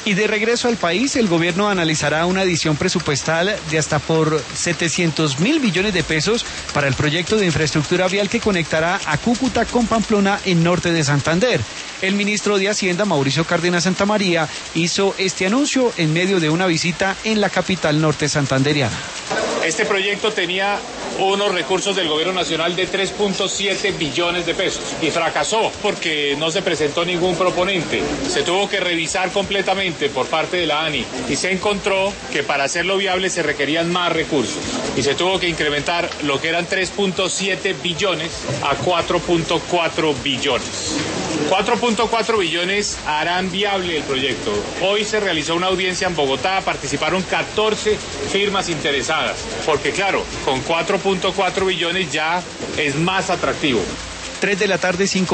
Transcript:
Y de regreso al país, el gobierno analizará una adición presupuestal de hasta por 700.000 millones de pesos para el proyecto de infraestructura vial que conectará a Cúcuta con Pamplona en norte de Santander. El ministro de Hacienda, Mauricio Cárdenas Santamaría, hizo este anuncio en medio de una visita en la capital norte santandereana. Este proyecto tenía unos recursos del gobierno nacional de 3.7 billones de pesos y fracasó porque no se presentó ningún proponente. Se tuvo que revisar completamente por parte de la ANI y se encontró que para hacerlo viable se requerían más recursos y se tuvo que incrementar lo que eran 3.7 billones a 4.4 billones. 4.4 billones harán viable el proyecto. Hoy se realizó una audiencia en Bogotá, participaron 14 firmas interesadas, porque claro, con 4.4 billones ya es más atractivo. 3 de la tarde, 5